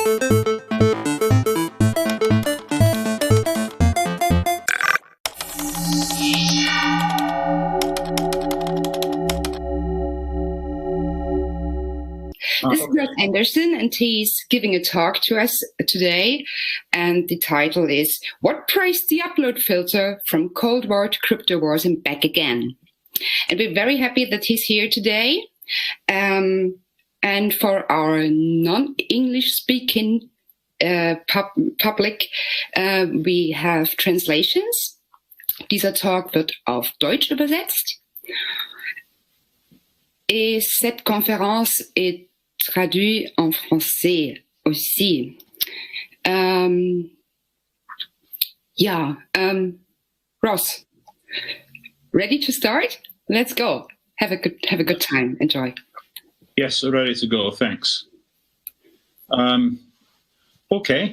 This is Russ Anderson, and he's giving a talk to us today. And the title is What Price the Upload Filter from Cold War to Crypto Wars and Back Again? And we're very happy that he's here today. And for our non-English speaking public, we have translations. Dieser Talk wird auf Deutsch übersetzt. Et cette conférence est traduite en français aussi. Ross, ready to start? Let's go. Have a good time. Enjoy. Yes, ready to go. Thanks. Okay.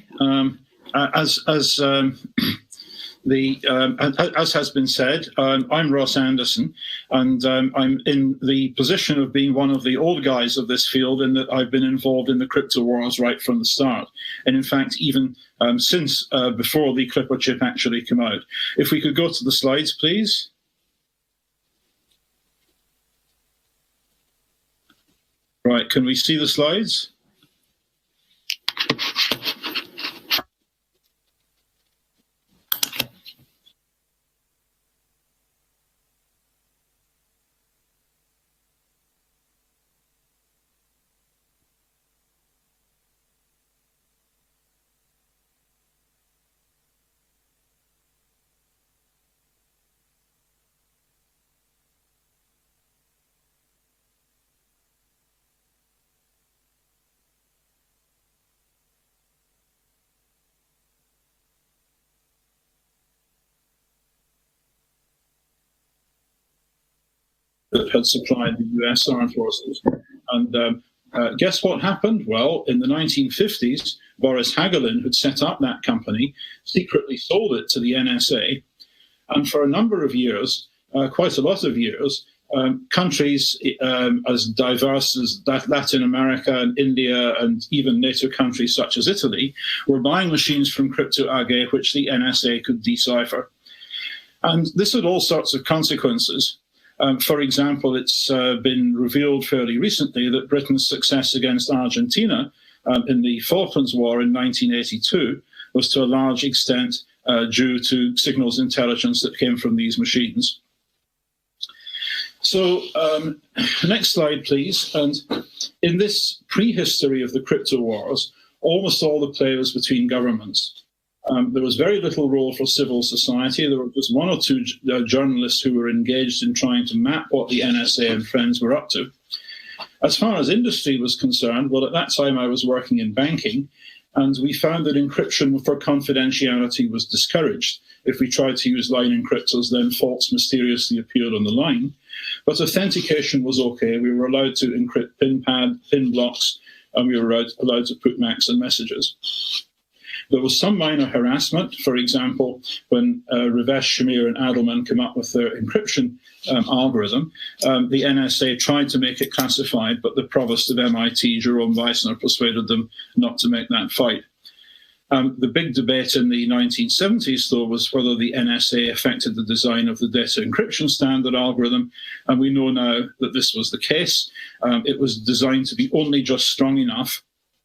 As has been said, I'm Ross Anderson, and I'm in the position of being one of the old guys of this field in that I've been involved in the crypto wars right from the start. And in fact, even since before the Clipper chip actually came out. If we could go to the slides, please. Right, can we see the slides? That had supplied the US armed forces. And guess what happened? Well, in the 1950s, Boris Hagelin had set up that company, secretly sold it to the NSA. And for a number of years, quite a lot of years, countries as diverse as Latin America and India and even NATO countries such as Italy were buying machines from Crypto AG, which the NSA could decipher. And this had all sorts of consequences. For example, it's been revealed fairly recently that Britain's success against Argentina in the Falklands War in 1982 was to a large extent due to signals intelligence that came from these machines. So, next slide, please. And in this prehistory of the crypto wars, almost all the play was between governments. There was very little role for civil society. There were just one or two journalists who were engaged in trying to map what the NSA and friends were up to. As far as industry was concerned, well, at that time I was working in banking, and we found that encryption for confidentiality was discouraged. If we tried to use line encryptors, then faults mysteriously appeared on the line. But authentication was okay. We were allowed to encrypt pin blocks, and we were allowed to put MACs and messages. There was some minor harassment. For example, when Rivest, Shamir, and Adelman came up with their encryption algorithm, the NSA tried to make it classified, but the provost of MIT, Jerome Weissner, persuaded them not to make that fight. The big debate in the 1970s, though, was whether the NSA affected the design of the data encryption standard algorithm, and we know now that this was the case. It was designed to be only just strong enough.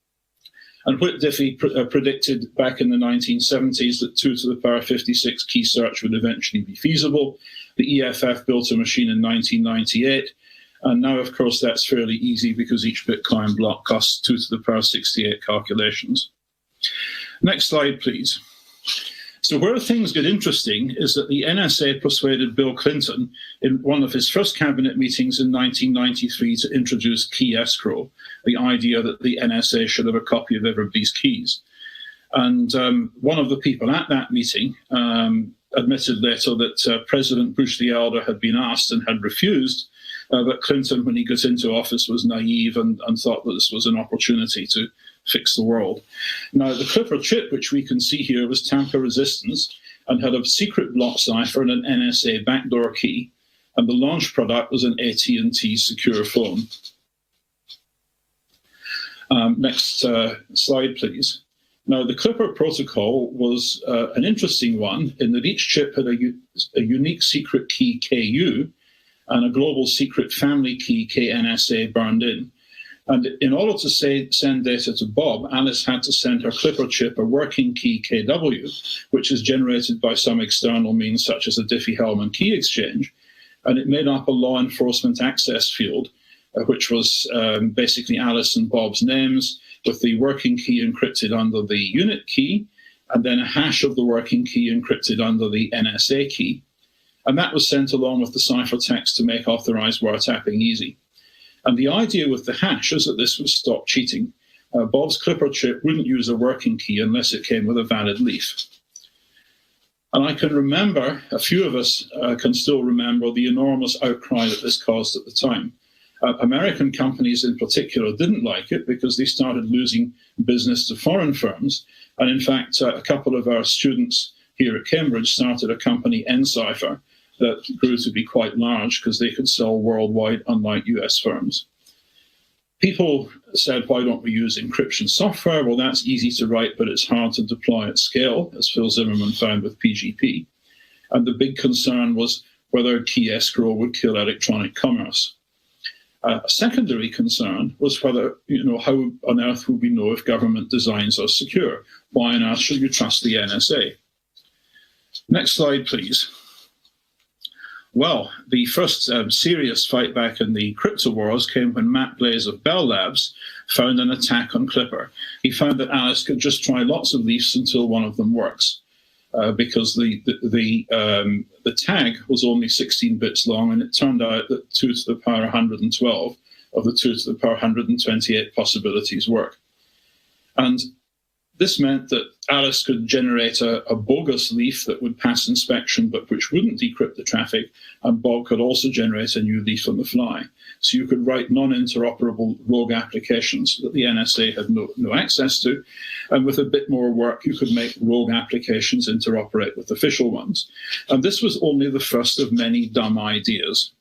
And Whit Diffie predicted back in the 1970s that 2 to the power 56 key search would eventually be feasible. The EFF built a machine in 1998. And now, of course, that's fairly easy because each Bitcoin block costs 2 to the power 68 calculations. Next slide, please. So where things get interesting is that the NSA persuaded Bill Clinton in one of his first cabinet meetings in 1993 to introduce key escrow, the idea that the NSA should have a copy of everybody's keys. And one of the people at that meeting admitted later that President Bush the Elder had been asked and had refused, but Clinton, when he got into office, was naive and thought that this was an opportunity to fix the world. Now, the Clipper chip, which we can see here, was tamper-resistant and had a secret block cipher and an NSA backdoor key, and the launch product was an AT&T secure phone. Next slide, please. Now, the Clipper protocol was an interesting one in that each chip had a unique secret key KU and a global secret family key KNSA burned in. And in order to send data to Bob, Alice had to send her Clipper chip a working key KW, which is generated by some external means such as a Diffie-Hellman key exchange. And it made up a law enforcement access field, which was basically Alice and Bob's names, with the working key encrypted under the unit key, and then a hash of the working key encrypted under the NSA key. And that was sent along with the ciphertext to make authorized wiretapping easy. And the idea with the hash is that this would stop cheating. Bob's Clipper chip wouldn't use a working key unless it came with a valid leaf. And I can remember, a few of us can still remember the enormous outcry that this caused at the time. American companies in particular didn't like it because they started losing business to foreign firms. And in fact, a couple of our students here at Cambridge started a company, Encipher, that grew to be quite large because they could sell worldwide, unlike US firms. People said, why don't we use encryption software? Well, that's easy to write, but it's hard to deploy at scale, as Phil Zimmermann found with PGP. And the big concern was whether key escrow would kill electronic commerce. A secondary concern was whether, how on earth would we know if government designs are secure? Why on earth should you trust the NSA? Next slide, please. Well, the first serious fight back in the crypto wars came when Matt Blaze of Bell Labs found an attack on Clipper. He found that Alice could just try lots of leafs until one of them works, because the tag was only 16 bits long, and it turned out that 2 to the power 112 of the 2 to the power 128 possibilities work. And this meant that Alice could generate a bogus leaf that would pass inspection but which wouldn't decrypt the traffic, and Bob could also generate a new leaf on the fly. So you could write non-interoperable rogue applications that the NSA had no access to, and with a bit more work you could make rogue applications interoperate with official ones. And this was only the first of many dumb ideas.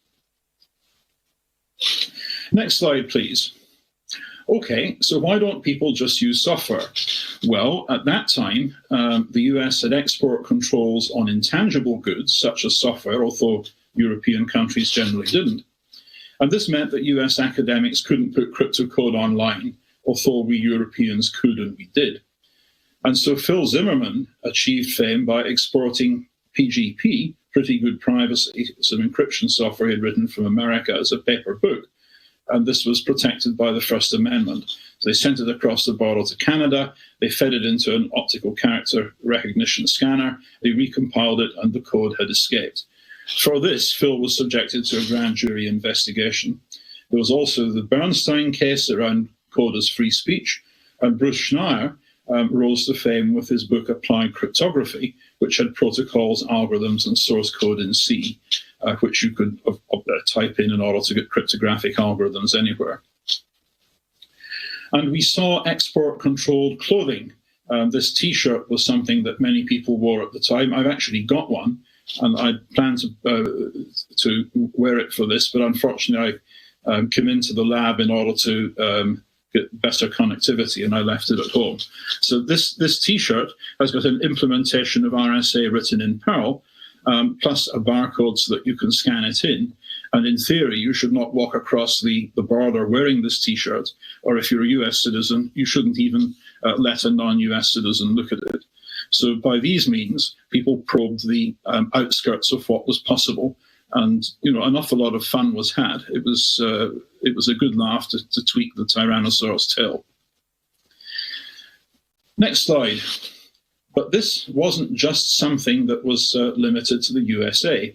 Next slide, please. Okay, so why don't people just use software? Well, at that time, the US had export controls on intangible goods, such as software, although European countries generally didn't. And this meant that US academics couldn't put crypto code online, although we Europeans could, and we did. And so Phil Zimmermann achieved fame by exporting PGP, Pretty Good Privacy, some encryption software he'd written from America, as a paper book. And this was protected by the First Amendment. So they sent it across the border to Canada, they fed it into an optical character recognition scanner, they recompiled it, and the code had escaped. For this, Phil was subjected to a grand jury investigation. There was also the Bernstein case around code as free speech, and Bruce Schneier rose to fame with his book Applied Cryptography, which had protocols, algorithms, and source code in C, which you could type in order to get cryptographic algorithms anywhere. And we saw export-controlled clothing. This T-shirt was something that many people wore at the time. I've actually got one, and I plan to wear it for this, but unfortunately I came into the lab in order to get better connectivity, and I left it at home. So this T-shirt has got an implementation of RSA written in Perl, plus a barcode so that you can scan it in. And in theory, you should not walk across the border wearing this T-shirt, or if you're a US citizen, you shouldn't even let a non-US citizen look at it. So by these means, people probed the outskirts of what was possible, and an awful lot of fun was had. It was a good laugh to tweak the Tyrannosaurus tail. Next slide. But this wasn't just something that was limited to the USA.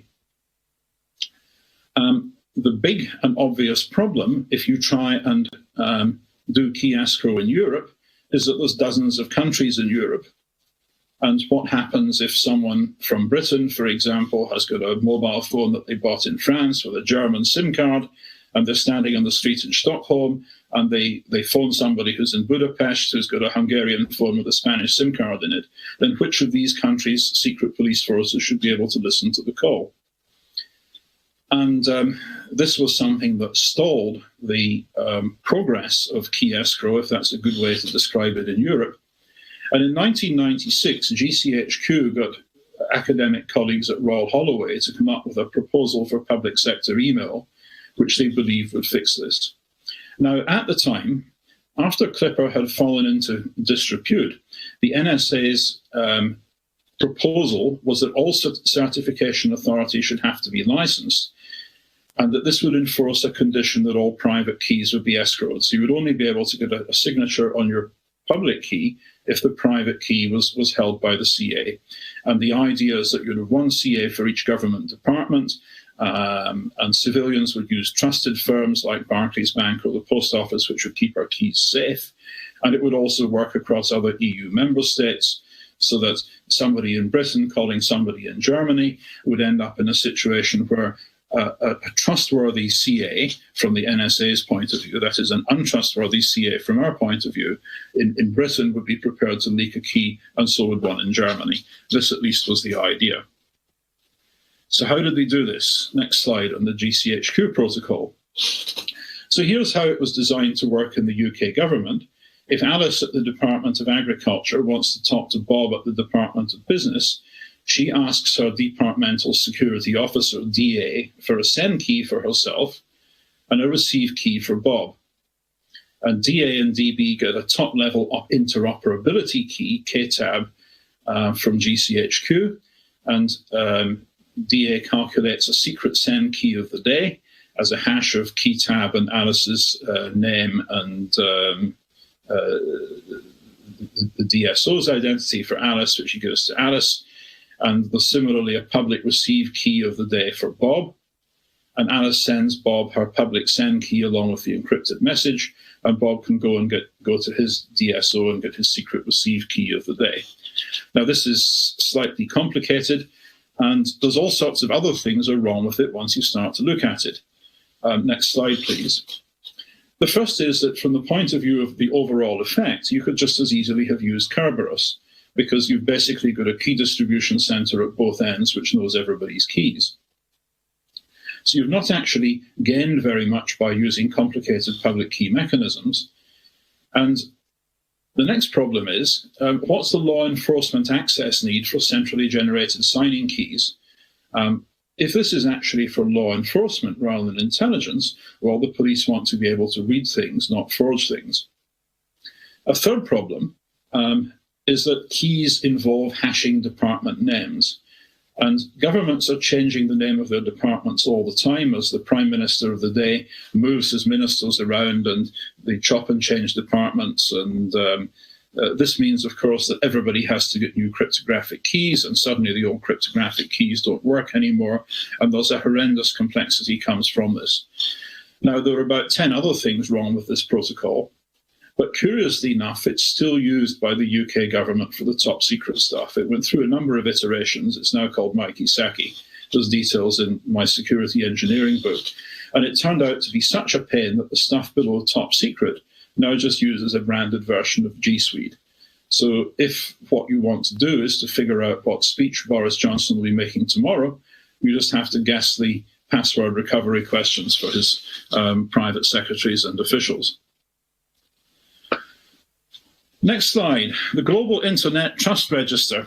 The big and obvious problem, if you try and do key escrow in Europe, is that there's dozens of countries in Europe. And what happens if someone from Britain, for example, has got a mobile phone that they bought in France with a German SIM card, and they're standing on the street in Stockholm, and they phone somebody who's in Budapest who's got a Hungarian phone with a Spanish SIM card in it, then which of these countries' secret police forces should be able to listen to the call? And this was something that stalled the progress of key escrow, if that's a good way to describe it in Europe. And in 1996, GCHQ got academic colleagues at Royal Holloway to come up with a proposal for public sector email, which they believed would fix this. Now, at the time, after Clipper had fallen into disrepute, the NSA's proposal was that all certification authorities should have to be licensed, and that this would enforce a condition that all private keys would be escrowed. So you would only be able to get a signature on your public key if the private key was held by the CA. And the idea is that you'd have one CA for each government department, and civilians would use trusted firms like Barclays Bank or the Post Office, which would keep our keys safe. And it would also work across other EU member states, so that somebody in Britain calling somebody in Germany would end up in a situation where a trustworthy CA from the NSA's point of view, that is an untrustworthy CA from our point of view, in Britain would be prepared to leak a key, and so would one in Germany. This at least was the idea. So how did they do this? Next slide on the GCHQ protocol. So here's how it was designed to work in the UK government. If Alice at the Department of Agriculture wants to talk to Bob at the Department of Business, she asks her departmental security officer, DA, for a send key for herself and a receive key for Bob. And DA and DB get a top-level interoperability key, KTAB, from GCHQ, and DA calculates a secret send key of the day as a hash of KeyTab and Alice's name and the DSO's identity for Alice, which he gives to Alice. And there's similarly a public receive key of the day for Bob. And Alice sends Bob her public send key along with the encrypted message, and Bob can go to his DSO and get his secret receive key of the day. Now, this is slightly complicated, and there's all sorts of other things are wrong with it once you start to look at it. Next slide, please. The first is that from the point of view of the overall effect, you could just as easily have used Kerberos, because you've basically got a key distribution center at both ends which knows everybody's keys. So you've not actually gained very much by using complicated public key mechanisms. And the next problem is, what's the law enforcement access need for centrally generated signing keys? If this is actually for law enforcement rather than intelligence, well, the police want to be able to read things, not forge things. A third problem is that keys involve hashing department names. And governments are changing the name of their departments all the time as the Prime Minister of the day moves his ministers around and they chop and change departments. And this means, of course, that everybody has to get new cryptographic keys, and suddenly the old cryptographic keys don't work anymore. And there's a horrendous complexity comes from this. Now, there are about 10 other things wrong with this protocol. But curiously enough, it's still used by the UK government for the top secret stuff. It went through a number of iterations. It's now called Mikey-Saki. There's details in my security engineering book. And it turned out to be such a pain that the stuff below top secret now just uses a branded version of G Suite. So if what you want to do is to figure out what speech Boris Johnson will be making tomorrow, you just have to guess the password recovery questions for his private secretaries and officials. Next slide, the Global Internet Trust Register.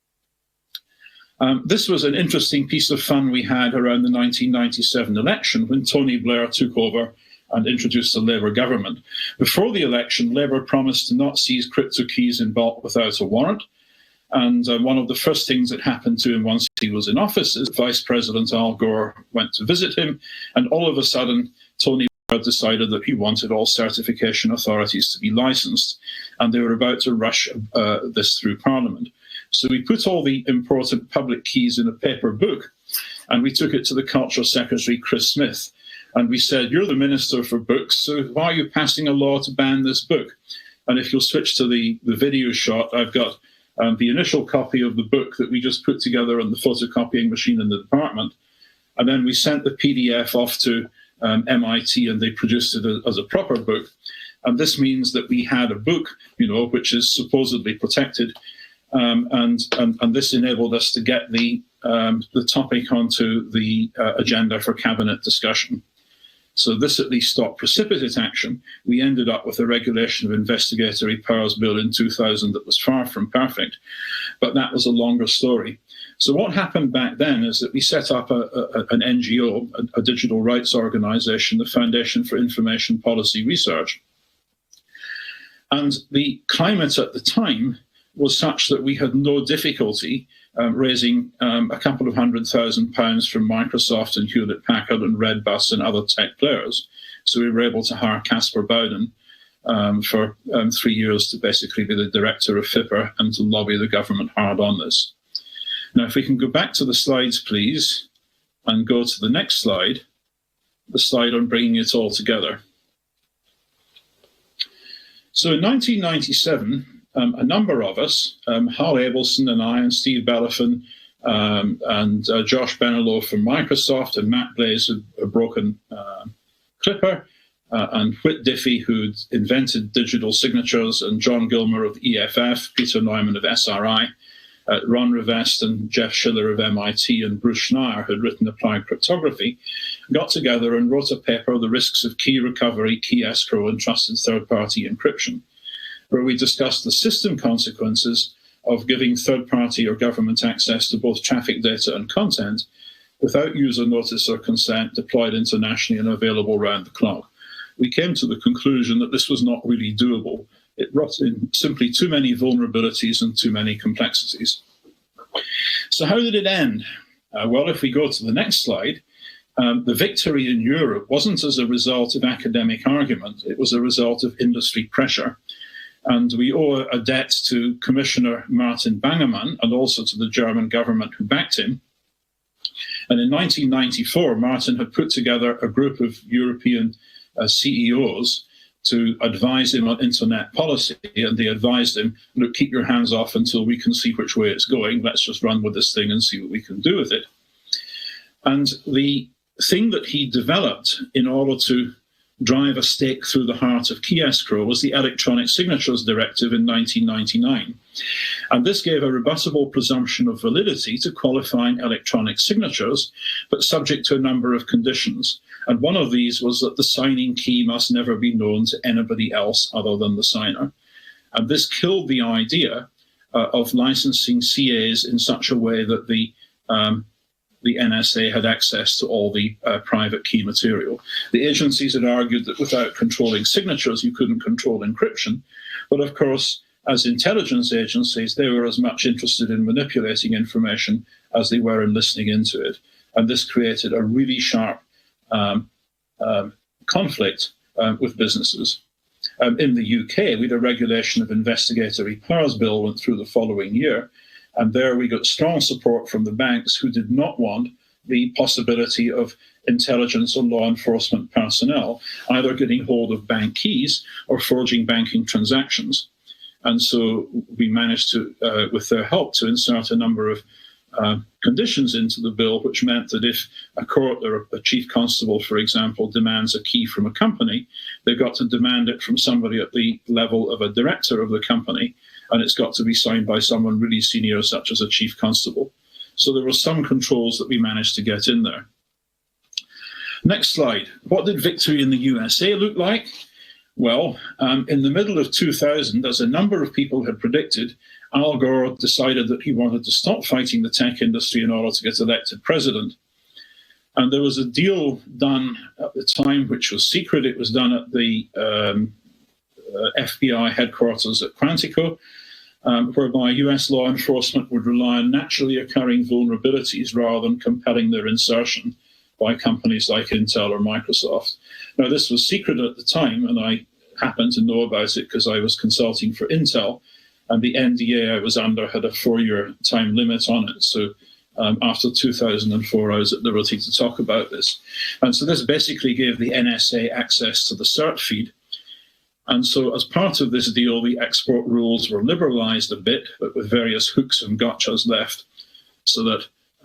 This was an interesting piece of fun we had around the 1997 election when Tony Blair took over and introduced the Labour government. Before the election, Labour promised to not seize crypto keys in bulk without a warrant. And one of the first things that happened to him once he was in office is Vice President Al Gore went to visit him, and all of a sudden, Tony decided that he wanted all certification authorities to be licensed, and they were about to rush this through Parliament. So we put all the important public keys in a paper book, and we took it to the Culture Secretary, Chris Smith, and we said, you're the Minister for Books, so why are you passing a law to ban this book? And if you'll switch to the video shot, I've got the initial copy of the book that we just put together on the photocopying machine in the department, and then we sent the PDF off to MIT, and they produced it as a proper book. And this means that we had a book, which is supposedly protected, and this enabled us to get the the topic onto the agenda for cabinet discussion. So this at least stopped precipitate action. We ended up with a regulation of investigatory powers bill in 2000 that was far from perfect, but that was a longer story. So what happened back then is that we set up an NGO, a digital rights organization, the Foundation for Information Policy Research. And the climate at the time was such that we had no difficulty raising a couple of £100,000 from Microsoft and Hewlett-Packard and Redbus and other tech players. So we were able to hire Casper Bowden for 3 years to basically be the director of FIPR and to lobby the government hard on this. Now, if we can go back to the slides, please, and go to the next slide, the slide on bringing it all together. So in 1997, a number of us, Hal Abelson and I and Steve Bellafin and Josh Benelo from Microsoft and Matt Blaze, a broken Clipper, and Whit Diffie, who'd invented digital signatures, and John Gilmer of EFF, Peter Neumann of SRI, Ron Rivest and Jeff Schiller of MIT, and Bruce Schneier, who'd written Applied Cryptography, got together and wrote a paper, The Risks of Key Recovery, Key Escrow, and Trusted Third-Party Encryption, where we discussed the system consequences of giving third-party or government access to both traffic data and content without user notice or consent, deployed internationally and available round the clock. We came to the conclusion that this was not really doable. It brought in simply too many vulnerabilities and too many complexities. So how did it end? Well, if we go to the next slide, the victory in Europe wasn't as a result of academic argument. It was a result of industry pressure. And we owe a debt to Commissioner Martin Bangemann and also to the German government who backed him. And in 1994, Martin had put together a group of European CEOs to advise him on internet policy. And they advised him, look, keep your hands off until we can see which way it's going. Let's just run with this thing and see what we can do with it. And the thing that he developed in order to drive a stake through the heart of key escrow was the Electronic Signatures Directive in 1999. And this gave a rebuttable presumption of validity to qualifying electronic signatures, but subject to a number of conditions. And one of these was that the signing key must never be known to anybody else other than the signer. And this killed the idea of licensing CAs in such a way that the NSA had access to all the private key material. The agencies had argued that without controlling signatures, you couldn't control encryption. But of course, as intelligence agencies, they were as much interested in manipulating information as they were in listening into it. And this created a really sharp conflict with businesses. In the UK, we had a regulation of investigatory powers bill went through the following year. And there we got strong support from the banks who did not want the possibility of intelligence or law enforcement personnel either getting hold of bank keys or forging banking transactions. And so we managed to, with their help, to insert a number of conditions into the bill, which meant that if a court or a chief constable, for example, demands a key from a company, they've got to demand it from somebody at the level of a director of the company, and it's got to be signed by someone really senior, such as a chief constable. So there were some controls that we managed to get in there. Next slide. What did victory in the USA look like? Well, in the middle of 2000, as a number of people had predicted, Al Gore decided that he wanted to stop fighting the tech industry in order to get elected president. And there was a deal done at the time which was secret. It was done at the FBI headquarters at Quantico, whereby US law enforcement would rely on naturally occurring vulnerabilities rather than compelling their insertion by companies like Intel or Microsoft. Now, this was secret at the time, and I happened to know about it because I was consulting for Intel, and the NDA I was under had a 4-year time limit on it. So after 2004, I was at liberty to talk about this. And so this basically gave the NSA access to the CERT feed. And so as part of this deal, the export rules were liberalized a bit, but with various hooks and gotchas left so that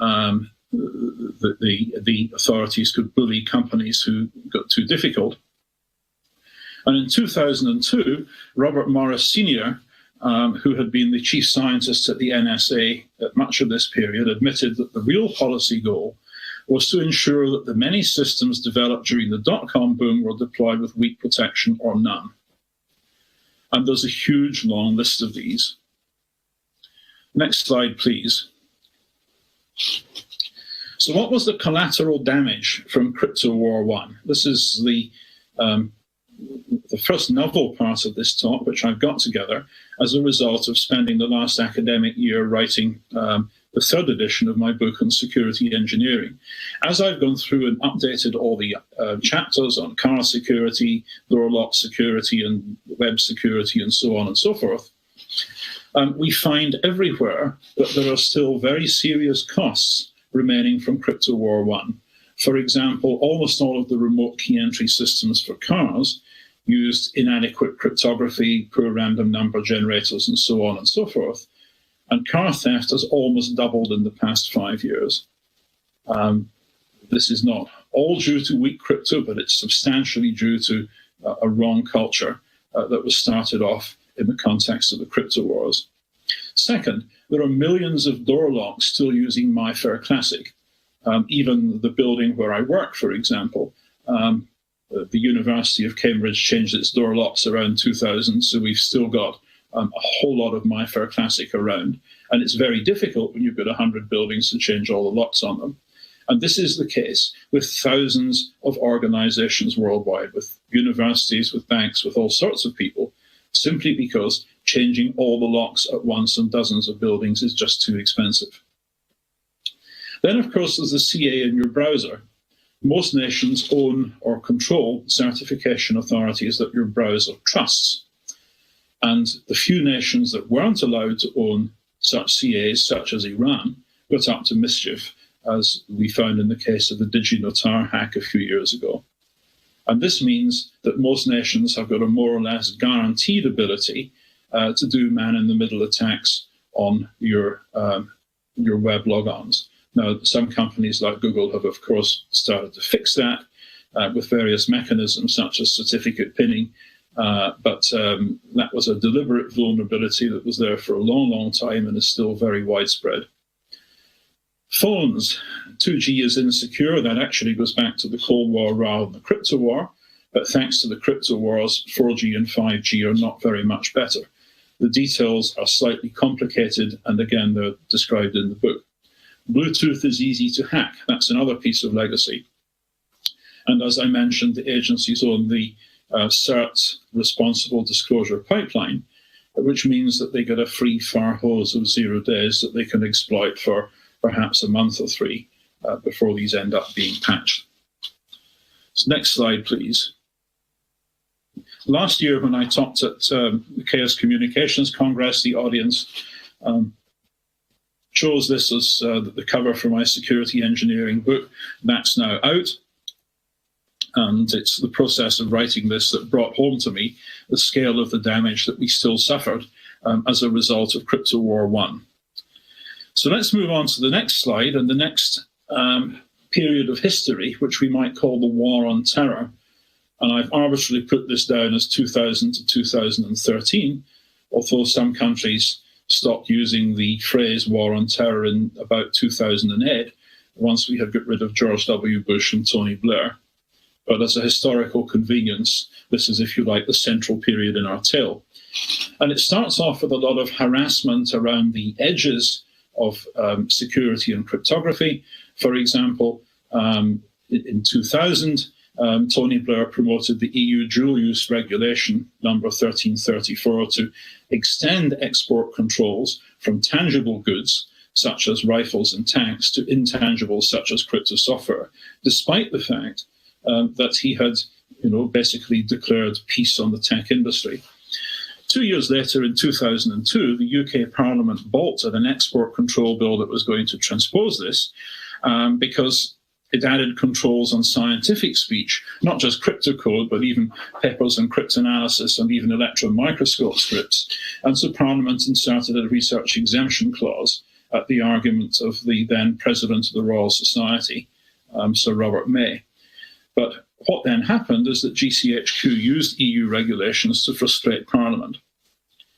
the authorities could bully companies who got too difficult. And in 2002, Robert Morris Sr. who had been the chief scientist at the NSA at much of this period, admitted that the real policy goal was to ensure that the many systems developed during the dot-com boom were deployed with weak protection or none. And there's a huge long list of these. Next slide, please. So what was the collateral damage from Crypto War 1? This is the first novel part of this talk, which I've got together as a result of spending the last academic year writing the third edition of my book on security engineering. As I've gone through and updated all the chapters on car security, door lock security, and web security, and so on and so forth, we find everywhere that there are still very serious costs remaining from Crypto War 1. For example, almost all of the remote key entry systems for cars used inadequate cryptography, poor random number generators, and so on and so forth. And car theft has almost doubled in the past 5 years. This is not all due to weak crypto, but it's substantially due to a wrong culture that was started off in the context of the crypto wars. Second, there are millions of door locks still using MyFair Classic. Even the building where I work, for example, the University of Cambridge changed its door locks around 2000, so we've still got a whole lot of MyFair Classic around. And it's very difficult when you've got 100 buildings to change all the locks on them. And this is the case with thousands of organizations worldwide, with universities, with banks, with all sorts of people, simply because changing all the locks at once on dozens of buildings is just too expensive. Then, of course, there's the CA in your browser. Most nations own or control certification authorities that your browser trusts. And the few nations that weren't allowed to own such CAs, such as Iran, got up to mischief, as we found in the case of the DigiNotar hack a few years ago. And this means that most nations have got a more or less guaranteed ability to do man-in-the-middle attacks on your web logons. Now, some companies like Google have, of course, started to fix that with various mechanisms such as certificate pinning, but that was a deliberate vulnerability that was there for a long, long time and is still very widespread. Phones, 2G is insecure. That actually goes back to the Cold War rather than the crypto war, but thanks to the crypto wars, 4G and 5G are not very much better. The details are slightly complicated, and again, they're described in the book. Bluetooth is easy to hack. That's another piece of legacy. And as I mentioned, the agencies own the CERT responsible disclosure pipeline, which means that they get a free fire hose of 0 days that they can exploit for perhaps a month or three before these end up being patched. So next slide, please. Last year, when I talked at the Chaos Communications Congress, the audience chose this as the cover for my security engineering book. That's now out. And it's the process of writing this that brought home to me the scale of the damage that we still suffered as a result of Crypto War 1. So let's move on to the next slide and the next period of history, which we might call the War on Terror. And I've arbitrarily put this down as 2000 to 2013, although some countries stopped using the phrase War on Terror in about 2008, once we had got rid of George W. Bush and Tony Blair. But as a historical convenience, this is, if you like, the central period in our tale. And it starts off with a lot of harassment around the edges of security and cryptography. For example, in 2000, Tony Blair promoted the EU dual-use regulation, number 1334, to extend export controls from tangible goods, such as rifles and tanks, to intangibles, such as crypto software, despite the fact that he had, basically declared peace on the tech industry. 2 years later, in 2002, the UK Parliament bolted an export control bill that was going to transpose this because it added controls on scientific speech, not just cryptocode, but even peppers and cryptanalysis and even electron microscope scripts. And so Parliament inserted a research exemption clause at the argument of the then President of the Royal Society, Sir Robert May. But what then happened is that GCHQ used EU regulations to frustrate Parliament.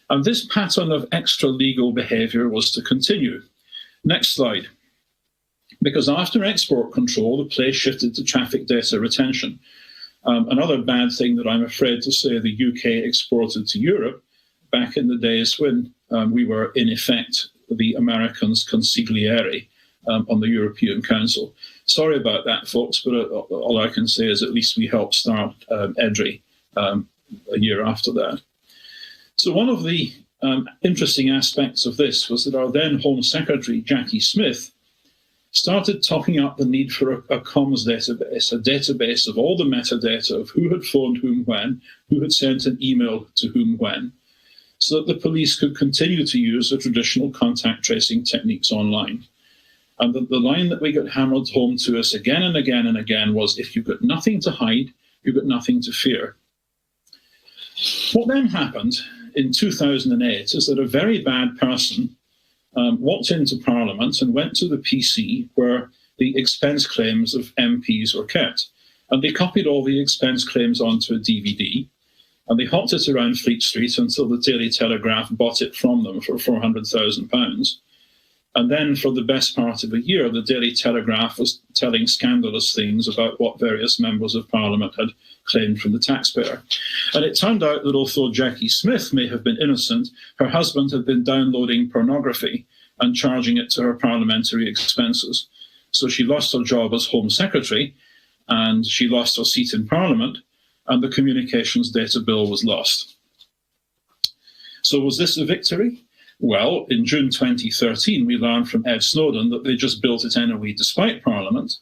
And this pattern of extra-legal behaviour was to continue. Next slide. Because after export control, the play shifted to traffic data retention. Another bad thing that I'm afraid to say the UK exported to Europe back in the days when we were, in effect, the Americans' consigliere on the European Council. Sorry about that, folks, but all I can say is at least we helped start EDRI a year after that. So one of the interesting aspects of this was that our then Home Secretary, Jackie Smith, started talking up the need for a comms database, a database of all the metadata of who had phoned whom when, who had sent an email to whom when, so that the police could continue to use the traditional contact tracing techniques online. And the line that we got hammered home to us again and again and again was, if you've got nothing to hide, you've got nothing to fear. What then happened in 2008 is that a very bad person walked into Parliament and went to the PC where the expense claims of MPs were kept. And they copied all the expense claims onto a DVD, and they hawked it around Fleet Street until the Daily Telegraph bought it from them for £400,000. And then for the best part of a year, the Daily Telegraph was telling scandalous things about what various members of Parliament had claimed from the taxpayer. And it turned out that although Jackie Smith may have been innocent, her husband had been downloading pornography and charging it to her parliamentary expenses. So she lost her job as Home Secretary, and she lost her seat in Parliament, and the communications data bill was lost. So was this a victory? Well, in June 2013, we learned from Ed Snowden that they just built it anyway despite Parliament.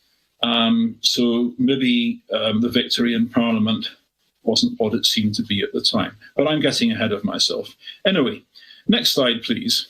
So maybe the victory in Parliament wasn't what it seemed to be at the time. But I'm getting ahead of myself. Anyway, next slide, please.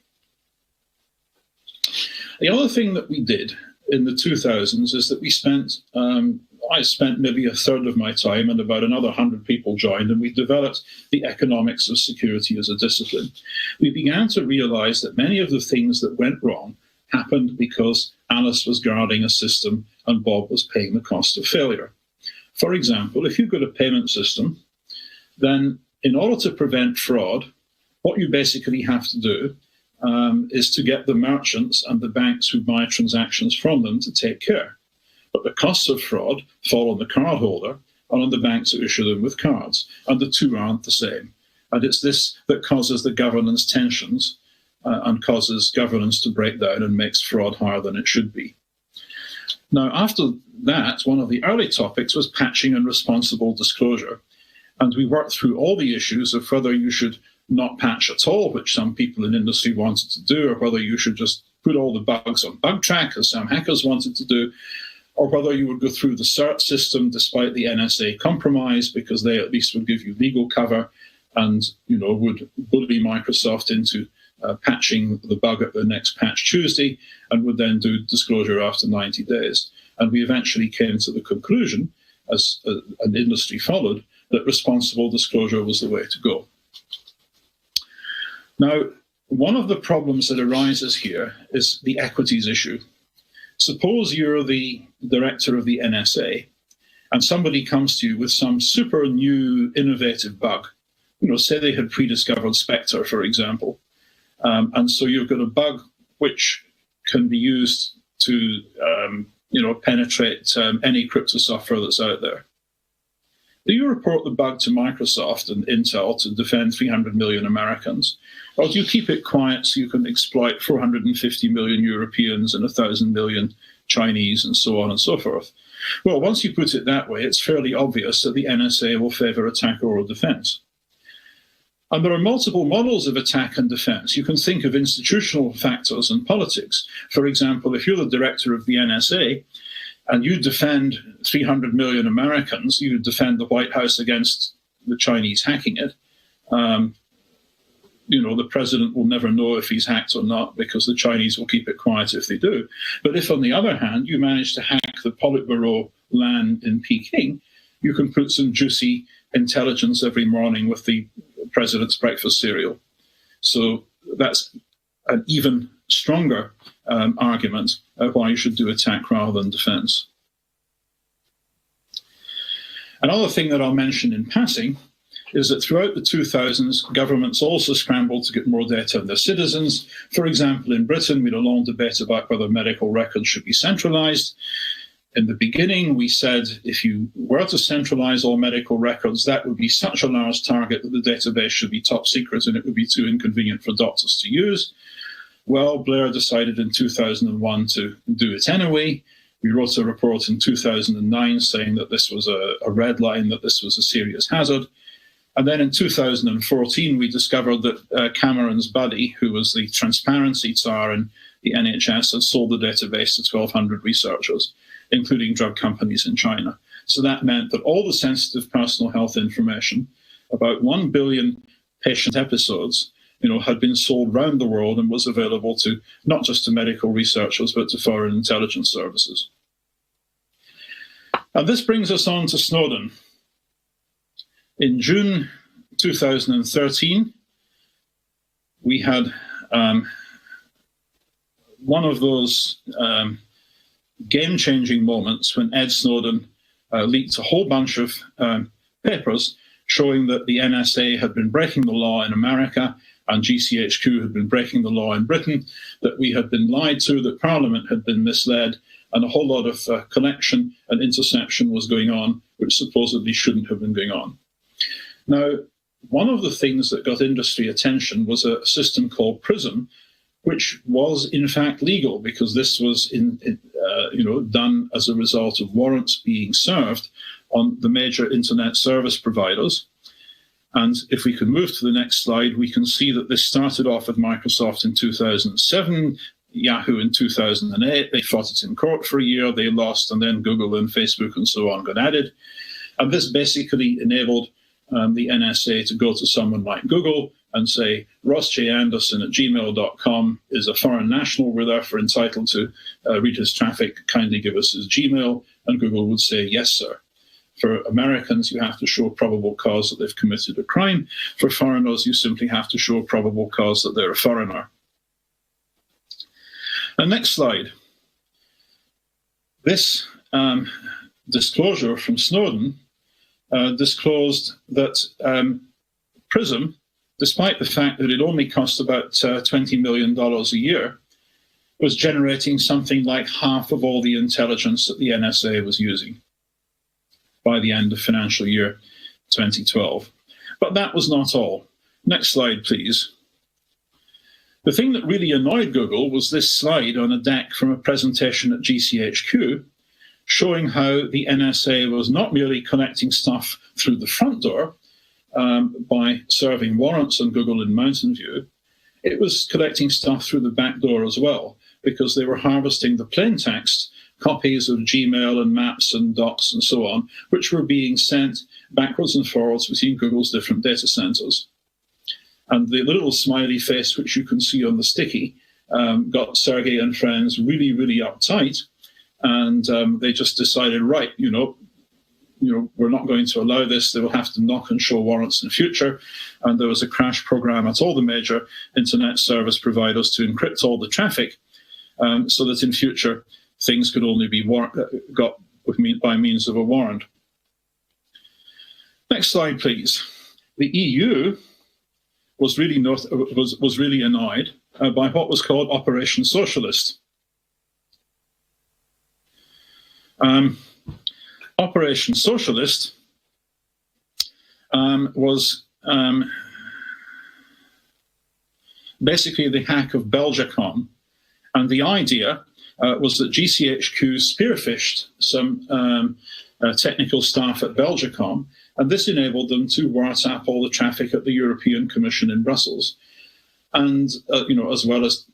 The other thing that we did in the 2000s is that we spent, I spent maybe a third of my time, and about another 100 people joined, and we developed the economics of security as a discipline. We began to realize that many of the things that went wrong happened because Alice was guarding a system and Bob was paying the cost of failure. For example, if you've got a payment system, then in order to prevent fraud, what you basically have to do is to get the merchants and the banks who buy transactions from them to take care. But the costs of fraud fall on the cardholder and on the banks who issue them with cards, and the two aren't the same. And it's this that causes the governance tensions and causes governance to break down and makes fraud higher than it should be. Now, after that, one of the early topics was patching and responsible disclosure. And we worked through all the issues of whether you should not patch at all, which some people in industry wanted to do, or whether you should just put all the bugs on BugTrack, as some hackers wanted to do, or whether you would go through the CERT system despite the NSA compromise, because they at least would give you legal cover and, you know, would bully Microsoft into patching the bug at the next patch Tuesday, and would then do disclosure after 90 days. And we eventually came to the conclusion, as an industry followed, that responsible disclosure was the way to go. Now, one of the problems that arises here is the equities issue. Suppose you're the director of the NSA and somebody comes to you with some super new innovative bug. You know, say they had prediscovered Spectre, for example. And so you've got a bug which can be used to, penetrate any crypto software that's out there. Do you report the bug to Microsoft and Intel to defend 300 million Americans? Or do you keep it quiet so you can exploit 450 million Europeans and 1,000 million Chinese and so on and so forth? Well, once you put it that way, it's fairly obvious that the NSA will favor attack or defense. And there are multiple models of attack and defense. You can think of institutional factors and politics. For example, if you're the director of the NSA, and you defend 300 million Americans, you defend the White House against the Chinese hacking it. The president will never know if he's hacked or not because the Chinese will keep it quiet if they do. But if, on the other hand, you manage to hack the Politburo LAN in Peking, you can put some juicy intelligence every morning with the president's breakfast cereal. So that's an even stronger argument why you should do attack rather than defense. Another thing that I'll mention in passing is that throughout the 2000s, governments also scrambled to get more data on their citizens. For example, in Britain, we had a long debate about whether medical records should be centralised. In the beginning, we said if you were to centralise all medical records, that would be such a large target that the database should be top secret and it would be too inconvenient for doctors to use. Well, Blair decided in 2001 to do it anyway. We wrote a report in 2009 saying that this was a red line, that this was a serious hazard. And then in 2014, we discovered that Cameron's buddy, who was the transparency czar in the NHS, had sold the database to 1,200 researchers, including drug companies in China. So that meant that all the sensitive personal health information, about 1 billion patient episodes, had been sold around the world and was available to not just to medical researchers, but to foreign intelligence services. And this brings us on to Snowden. In June 2013, we had one of those game-changing moments when Ed Snowden leaked a whole bunch of papers showing that the NSA had been breaking the law in America and GCHQ had been breaking the law in Britain, that we had been lied to, that Parliament had been misled, and a whole lot of collection and interception was going on, which supposedly shouldn't have been going on. Now, one of the things that got industry attention was a system called PRISM, which was in fact legal because this was done as a result of warrants being served on the major internet service providers. And if we could move to the next slide, we can see that this started off with Microsoft in 2007, Yahoo in 2008. They fought it in court for a year, they lost, and then Google and Facebook and so on got added. And this basically enabled the NSA to go to someone like Google and say, Ross J. Anderson at gmail.com is a foreign national. We're therefore entitled to read his traffic. Kindly give us his Gmail. And Google would say, yes, sir. For Americans, you have to show probable cause that they've committed a crime. For foreigners, you simply have to show probable cause that they're a foreigner. And next slide. This disclosure from Snowden disclosed that PRISM, despite the fact that it only cost about $20 million a year, was generating something like half of all the intelligence that the NSA was using by the end of financial year 2012. But that was not all. Next slide, please. The thing that really annoyed Google was this slide on a deck from a presentation at GCHQ showing how the NSA was not merely collecting stuff through the front door by serving warrants on Google in Mountain View. It was collecting stuff through the back door as well, because they were harvesting the plain text copies of Gmail and Maps and Docs and so on, which were being sent backwards and forwards between Google's different data centers. And the little smiley face, which you can see on the sticky, got Sergey and friends really, really uptight. And they just decided, right, we're not going to allow this. They will have to knock and show warrants in the future. And there was a crash program at all the major internet service providers to encrypt all the traffic so that in future things could only be got by means of a warrant. Next slide, please. The EU was really annoyed by what was called Operation Socialist. Operation Socialist was basically the hack of Belgacom, and the idea was that GCHQ spearfished some technical staff at Belgacom, and this enabled them to wiretap all the traffic at the European Commission in Brussels, and as well as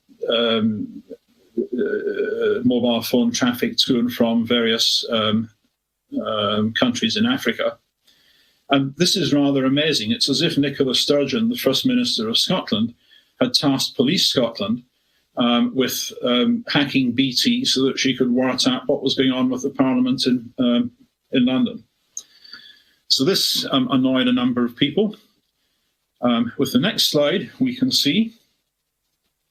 mobile phone traffic to and from various countries in Africa. And this is rather amazing. It's as if Nicola Sturgeon, the First Minister of Scotland, had tasked Police Scotland with hacking BT so that she could wiretap what was going on with the Parliament in London. So this annoyed a number of people. With the next slide, we can see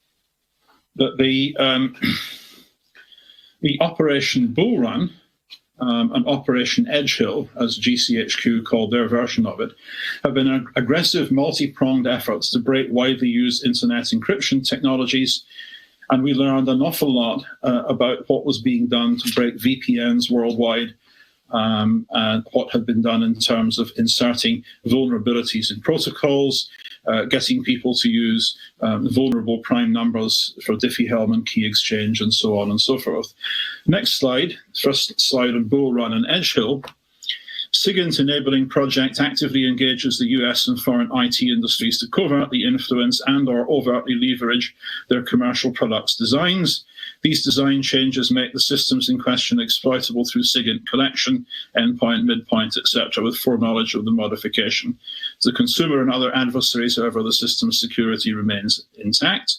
that the Operation Bull Run and Operation Edgehill, as GCHQ called their version of it, have been aggressive multi-pronged efforts to break widely used internet encryption technologies. And we learned an awful lot about what was being done to break VPNs worldwide, and what had been done in terms of inserting vulnerabilities in protocols, getting people to use vulnerable prime numbers for Diffie-Hellman key exchange, and so on and so forth. Next slide, first slide on Bull Run and Edgehill. SIGINT enabling project actively engages the US and foreign IT industries to covertly influence and or overtly leverage their commercial products' designs. These design changes make the systems in question exploitable through SIGINT collection, endpoint, midpoint, etc., with foreknowledge of the modification. To the consumer and other adversaries, however, the system's security remains intact.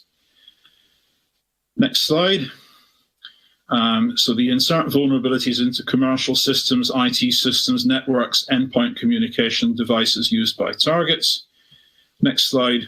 Next slide. So the insert vulnerabilities into commercial systems, IT systems, networks, endpoint communication devices used by targets. Next slide.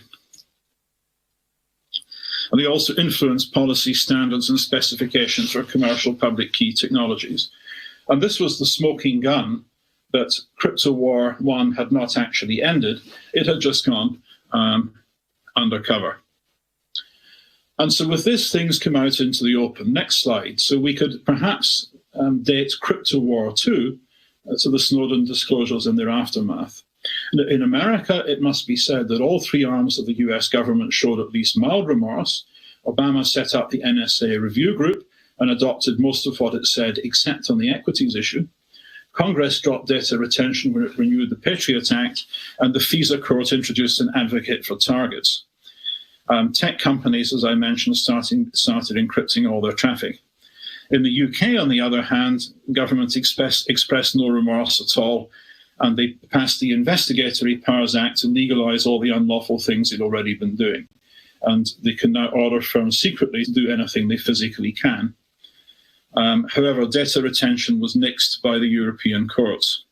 And they also influence policy standards and specifications for commercial public key technologies. And this was the smoking gun that Crypto War 1 had not actually ended. It had just gone undercover. And so with this, things come out into the open. Next slide. So we could perhaps date Crypto War 2 to the Snowden disclosures and their aftermath. In America, it must be said that all three arms of the US government showed at least mild remorse. Obama set up the NSA review group and adopted most of what it said, except on the equities issue. Congress dropped data retention when it renewed the Patriot Act, and the FISA court introduced an advocate for targets. Tech companies, as I mentioned, started encrypting all their traffic. In the UK, on the other hand, government expressed no remorse at all, and they passed the Investigatory Powers Act to legalise all the unlawful things they'd already been doing. And they can now order firms secretly to do anything they physically can. However, data retention was nixed by the European courts.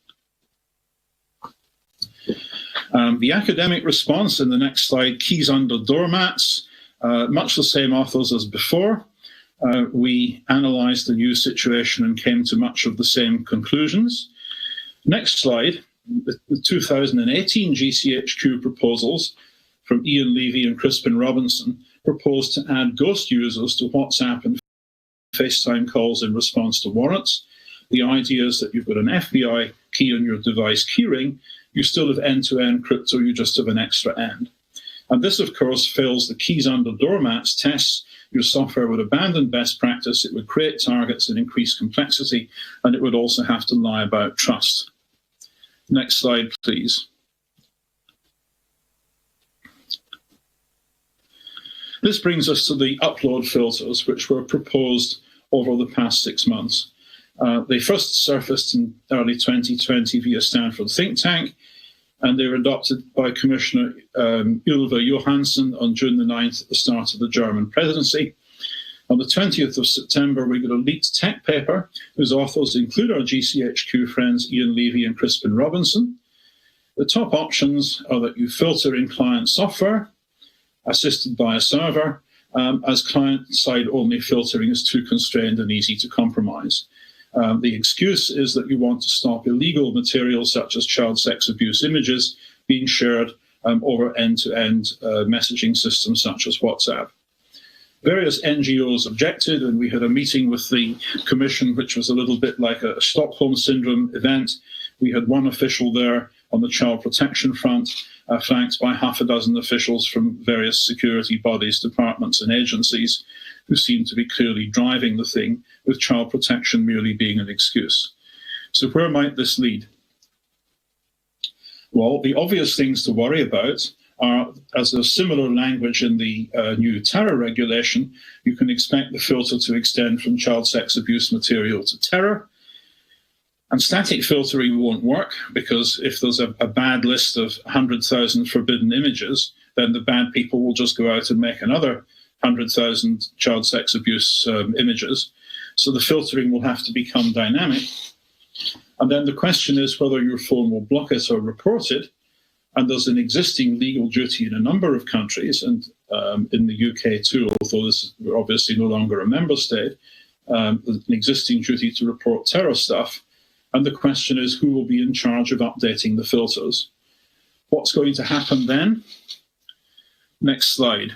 The academic response in the next slide, keys under doormats, much the same authors as before. We analysed the new situation and came to much of the same conclusions. Next slide, the 2018 GCHQ proposals from Ian Levy and Crispin Robinson proposed to add ghost users to WhatsApp and FaceTime calls in response to warrants. The idea is that you've got an FBI key on your device keyring, you still have end-to-end crypto, you just have an extra end. And this, of course, fails the keys under doormats tests. Your software would abandon best practice, it would create targets and increase complexity, and it would also have to lie about trust. Next slide, please. This brings us to the upload filters, which were proposed over the past 6 months. They first surfaced in early 2020 via Stanford think tank, and they were adopted by Commissioner Ylva Johansson on June the 9th at the start of the German presidency. On the 20th of September, we got a leaked tech paper whose authors include our GCHQ friends Ian Levy and Crispin Robinson. The top options are that you filter in client software, assisted by a server, as client-side only filtering is too constrained and easy to compromise. The excuse is that you want to stop illegal materials such as child sex abuse images being shared over end-to-end messaging systems such as WhatsApp. Various NGOs objected, and we had a meeting with the Commission, which was a little bit like a Stockholm Syndrome event. We had one official there on the child protection front, flanked by half a dozen officials from various security bodies, departments and agencies who seemed to be clearly driving the thing, with child protection merely being an excuse. So where might this lead? Well, the obvious things to worry about are, as there's similar language in the new terror regulation, you can expect the filter to extend from child sex abuse material to terror. And static filtering won't work, because if there's a bad list of 100,000 forbidden images, then the bad people will just go out and make another 100,000 child sex abuse images. So the filtering will have to become dynamic. And then the question is whether your phone will block it or report it. And there's an existing legal duty in a number of countries, and in the UK too, although we're obviously no longer a member state, there's an existing duty to report terror stuff. And the question is, who will be in charge of updating the filters? What's going to happen then? Next slide.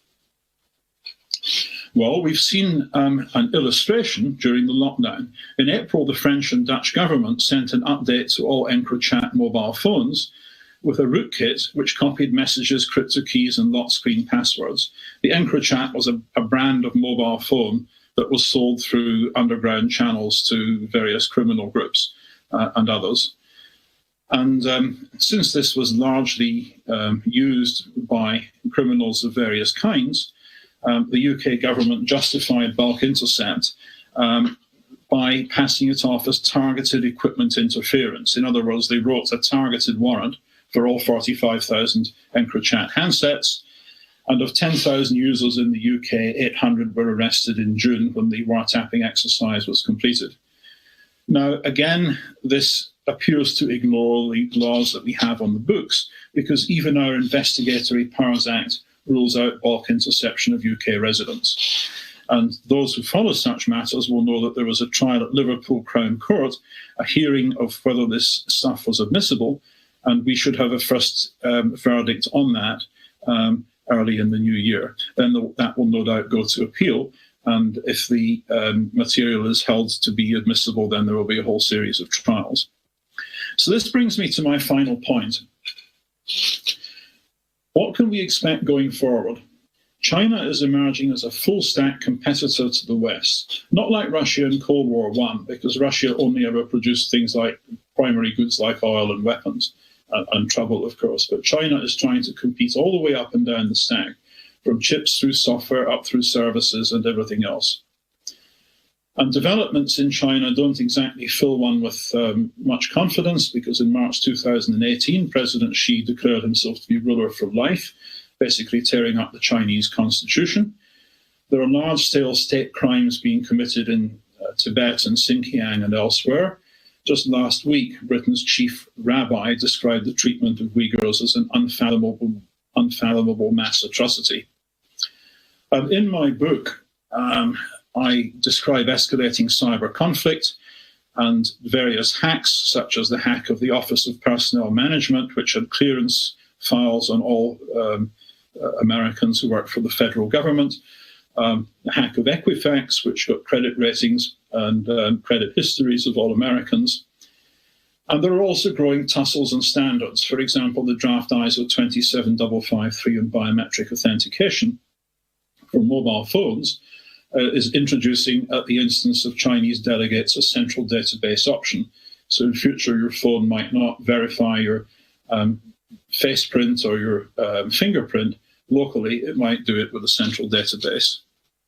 Well, we've seen an illustration during the lockdown. In April, the French and Dutch government sent an update to all EncroChat mobile phones with a rootkit which copied messages, crypto keys, and lock screen passwords. The EncroChat was a brand of mobile phone that was sold through underground channels to various criminal groups and others. And since this was largely used by criminals of various kinds, the UK government justified bulk intercept by passing it off as targeted equipment interference. In other words, they wrote a targeted warrant for all 45,000 EncroChat handsets. And of 10,000 users in the UK, 800 were arrested in June when the wiretapping exercise was completed. Now, again, this appears to ignore the laws that we have on the books, because even our Investigatory Powers Act rules out bulk interception of UK residents. And those who follow such matters will know that there was a trial at Liverpool Crown Court, a hearing of whether this stuff was admissible, and we should have a first verdict on that early in the new year. Then that will no doubt go to appeal, and if the material is held to be admissible, then there will be a whole series of trials. So this brings me to my final point. What can we expect going forward? China is emerging as a full-stack competitor to the West, not like Russia in Cold War I, because Russia only ever produced things like primary goods like oil and weapons, and trouble, of course. But China is trying to compete all the way up and down the stack, from chips through software, up through services and everything else. And developments in China don't exactly fill one with much confidence, because in March 2018, President Xi declared himself to be ruler for life, basically tearing up the Chinese constitution. There are large-scale state crimes being committed in Tibet and Xinjiang and elsewhere. Just last week, Britain's chief rabbi described the treatment of Uyghurs as an unfathomable mass atrocity. In my book, I describe escalating cyber conflict and various hacks, such as the hack of the Office of Personnel Management, which had clearance files on all Americans who work for the federal government, the hack of Equifax, which got credit ratings and credit histories of all Americans. And there are also growing tussles and standards. For example, the draft ISO 27553 on biometric authentication for mobile phones is introducing, at the instance of Chinese delegates, a central database option. So in future, your phone might not verify your face print or your fingerprint locally. It might do it with a central database.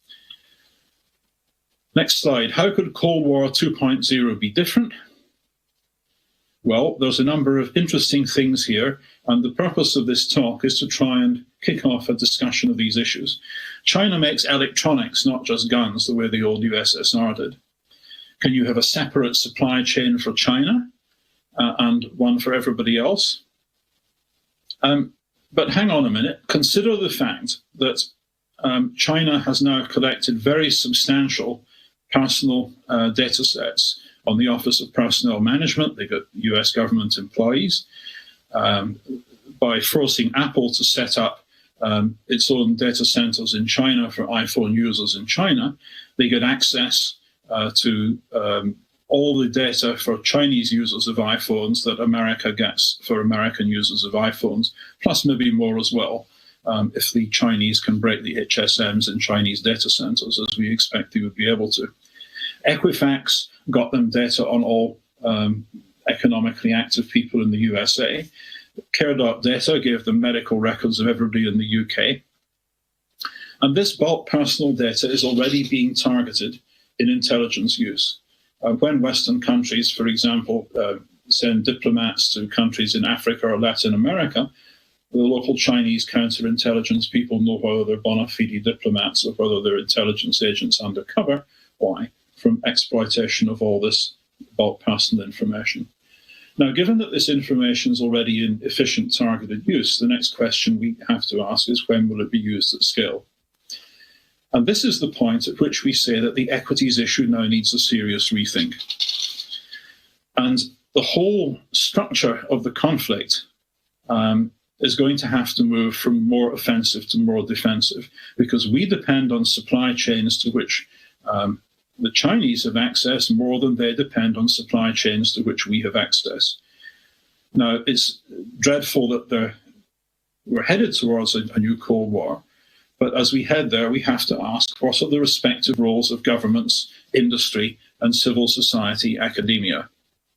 Next slide. How could Cold War 2.0 be different? Well, there's a number of interesting things here, and the purpose of this talk is to try and kick off a discussion of these issues. China makes electronics, not just guns, the way the old USSR did. Can you have a separate supply chain for China and one for everybody else? But hang on a minute. Consider the fact that China has now collected very substantial personal data sets on the Office of Personnel Management. They got US government employees. By forcing Apple to set up its own data centers in China for iPhone users in China, they get access to all the data for Chinese users of iPhones that America gets for American users of iPhones, plus maybe more as well, if the Chinese can break the HSMs in Chinese data centers, as we expect they would be able to. Equifax got them data on all economically active people in the USA. Care.data gave them medical records of everybody in the UK. And this bulk personal data is already being targeted in intelligence use. When Western countries, for example, send diplomats to countries in Africa or Latin America, the local Chinese counterintelligence people know whether they're bona fide diplomats or whether they're intelligence agents undercover. Why? From exploitation of all this bulk personal information. Now, given that this information is already in efficient targeted use, the next question we have to ask is, when will it be used at scale? And this is the point at which we say that the equities issue now needs a serious rethink. And the whole structure of the conflict is going to have to move from more offensive to more defensive, because we depend on supply chains to which the Chinese have access more than they depend on supply chains to which we have access. Now, it's dreadful that we're headed towards a new Cold War, but as we head there, we have to ask, what are the respective roles of governments, industry, and civil society, academia?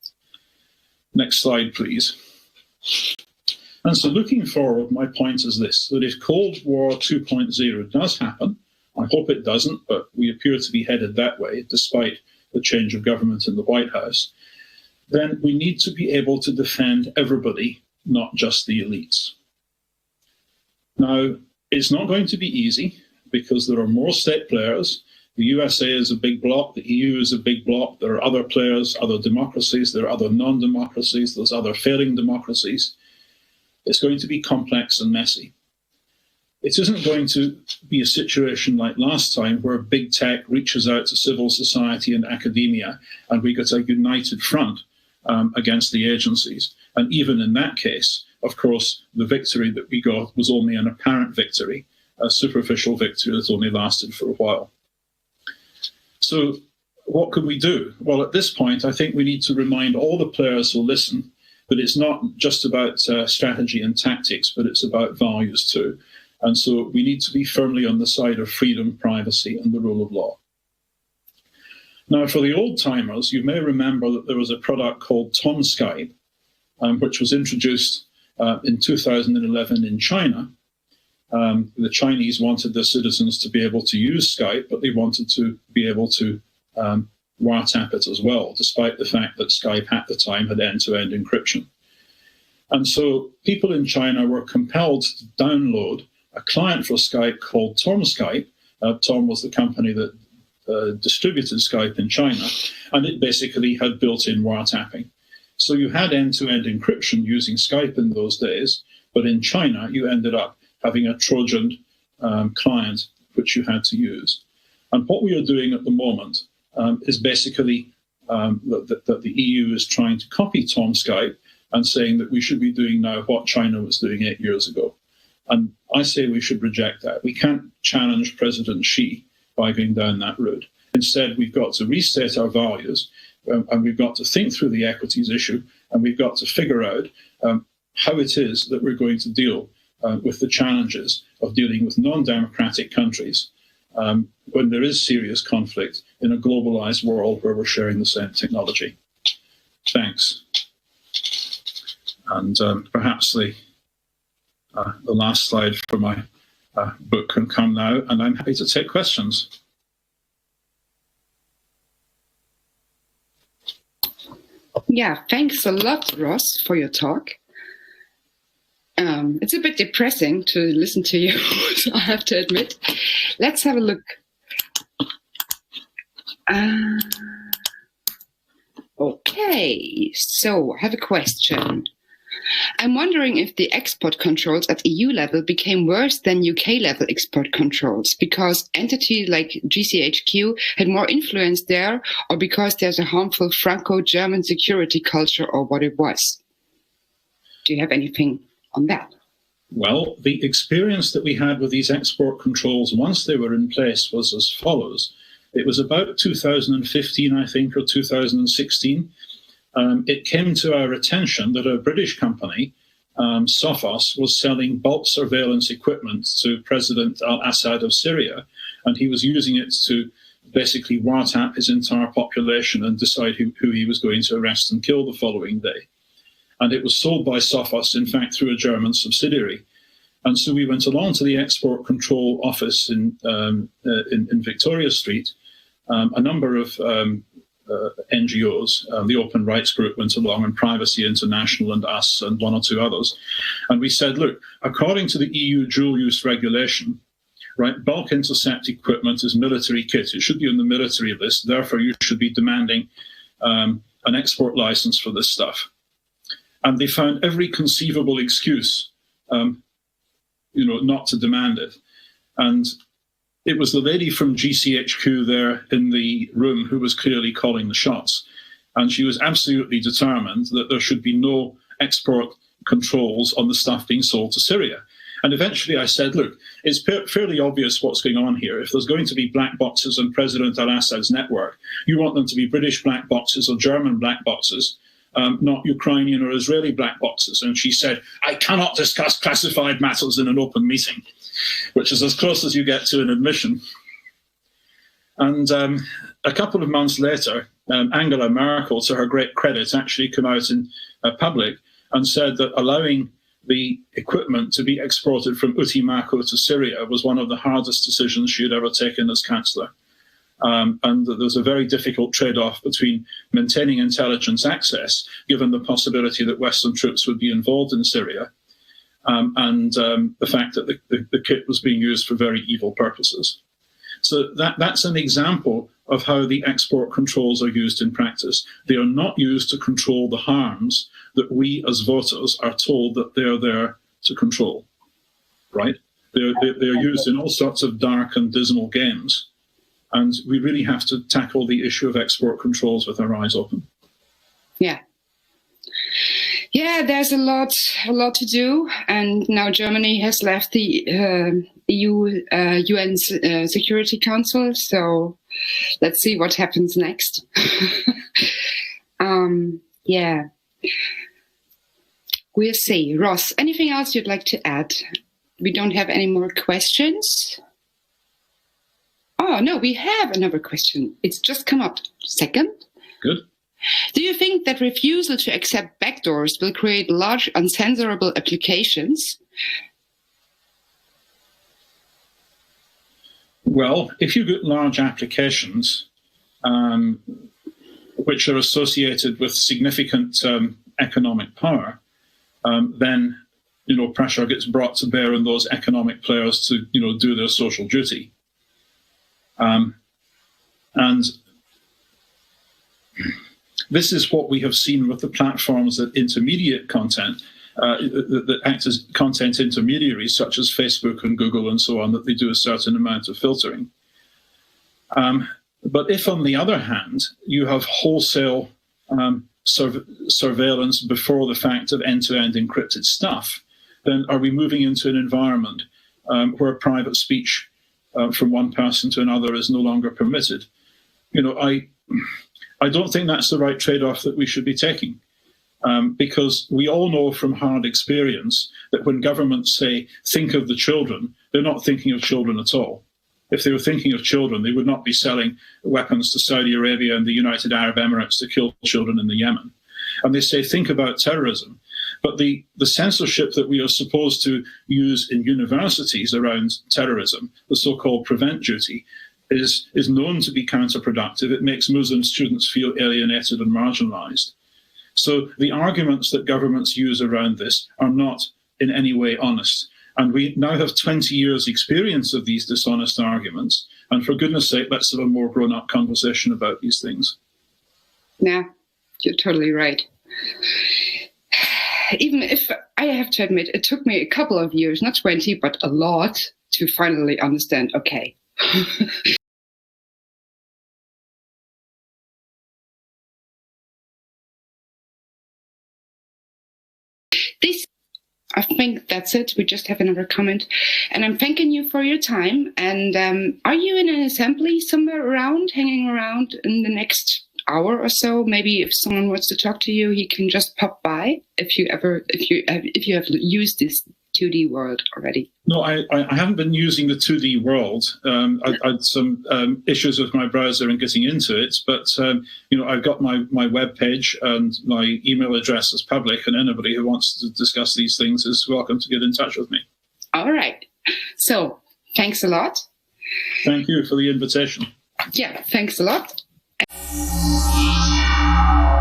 Next slide, please. And so looking forward, my point is this, that if Cold War 2.0 does happen, I hope it doesn't, but we appear to be headed that way, despite the change of government in the White House, then we need to be able to defend everybody, not just the elites. Now, it's not going to be easy, because there are more state players. The USA is a big bloc, the EU is a big bloc, there are other players, other democracies, there are other non-democracies, there's other failing democracies. It's going to be complex and messy. It isn't going to be a situation like last time where big tech reaches out to civil society and academia and we get a united front against the agencies. And even in that case, of course, the victory that we got was only an apparent victory, a superficial victory that only lasted for a while. So what can we do? Well, at this point, I think we need to remind all the players who listen that it's not just about strategy and tactics, but it's about values too. And so we need to be firmly on the side of freedom, privacy, and the rule of law. Now, for the old-timers, you may remember that there was a product called Tomskype, which was introduced in 2011 in China. The Chinese wanted their citizens to be able to use Skype, but they wanted to be able to wiretap it as well, despite the fact that Skype at the time had end-to-end encryption. And so people in China were compelled to download a client for Skype called Tomskype. Tom was the company that distributed Skype in China, and it basically had built-in wiretapping. So you had end-to-end encryption using Skype in those days, but in China you ended up having a Trojan client which you had to use. And what we are doing at the moment is basically that the EU is trying to copy Tomskype and saying that we should be doing now what China was doing 8 years ago. And I say we should reject that. We can't challenge President Xi by going down that route. Instead, we've got to restate our values, and we've got to think through the equities issue, and we've got to figure out how it is that we're going to deal with the challenges of dealing with non-democratic countries when there is serious conflict in a globalized world where we're sharing the same technology. Thanks. And perhaps the last slide for my book can come now, and I'm happy to take questions. Yeah, thanks a lot, Ross, for your talk. It's a bit depressing to listen to you, I have to admit. Let's have a look. Okay, so I have a question. I'm wondering if the export controls at EU level became worse than UK level export controls because entities like GCHQ had more influence there, or because there's a harmful Franco-German security culture, or what it was. Do you have anything on that? Well, the experience that we had with these export controls once they were in place was as follows. It was about 2015, I think, or 2016. It came to our attention that a British company, Sophos, was selling bulk surveillance equipment to President al-Assad of Syria, and he was using it to basically wiretap his entire population and decide who he was going to arrest and kill the following day. And it was sold by Sophos, in fact, through a German subsidiary. And so we went along to the export control office in Victoria Street. A number of NGOs, the Open Rights Group went along, and Privacy International and us and one or two others. And we said, look, according to the EU dual-use regulation, right, bulk intercept equipment is military kit. It should be on the military list. Therefore, you should be demanding an export license for this stuff. And they found every conceivable excuse, not to demand it. And it was the lady from GCHQ there in the room who was clearly calling the shots. And she was absolutely determined that there should be no export controls on the stuff being sold to Syria. And eventually I said, look, it's fairly obvious what's going on here. If there's going to be black boxes on President al-Assad's network, you want them to be British black boxes or German black boxes, not Ukrainian or Israeli black boxes. And she said, I cannot discuss classified matters in an open meeting, which is as close as you get to an admission. And a couple of months later, Angela Merkel, to her great credit, actually came out in public and said that allowing the equipment to be exported from Utimaco to Syria was one of the hardest decisions she had ever taken as Chancellor. And that there's a very difficult trade-off between maintaining intelligence access, given the possibility that Western troops would be involved in Syria, and the fact that the kit was being used for very evil purposes. So that's an example of how the export controls are used in practice. They are not used to control the harms that we as voters are told that they're there to control, right? They're used in all sorts of dark and dismal games. And we really have to tackle the issue of export controls with our eyes open. Yeah. Yeah, there's a lot to do. And now Germany has left the UN Security Council. So let's see what happens next. Yeah. We'll see. Ross, anything else you'd like to add? We don't have any more questions. Oh, no, we have another question. It's just come up. Second. Good. Do you think that refusal to accept backdoors will create large uncensorable applications? Well, if you get large applications which are associated with significant economic power, then pressure gets brought to bear on those economic players to do their social duty. And this is what we have seen with the platforms that intermediate content, that act as content intermediaries, such as Facebook and Google and so on, that they do a certain amount of filtering. But if, on the other hand, you have wholesale surveillance before the fact of end-to-end encrypted stuff, then are we moving into an environment where private speech from one person to another is no longer permitted? I don't think that's the right trade-off that we should be taking, because we all know from hard experience that when governments say, think of the children, they're not thinking of children at all. If they were thinking of children, they would not be selling weapons to Saudi Arabia and the United Arab Emirates to kill children in the Yemen. And they say, think about terrorism. But the censorship that we are supposed to use in universities around terrorism, the so-called prevent duty, is known to be counterproductive. It makes Muslim students feel alienated and marginalized. So the arguments that governments use around this are not in any way honest. And we now have 20 years' experience of these dishonest arguments. And for goodness sake, let's have a more grown-up conversation about these things. Yeah, you're totally right. Even if, I have to admit, it took me a couple of years, not 20, but a lot, to finally understand, okay. I think that's it. We just have another comment. And I'm thanking you for your time. And are you in an assembly somewhere around, hanging around in the next hour or so? Maybe if someone wants to talk to you, he can just pop by if you have used this 2D world already. No, I haven't been using the 2D world. I had some issues with my browser and getting into it, but I've got my web page and my email address is public, and anybody who wants to discuss these things is welcome to get in touch with me. All right. So thanks a lot. Thank you for the invitation. Yeah, thanks a lot.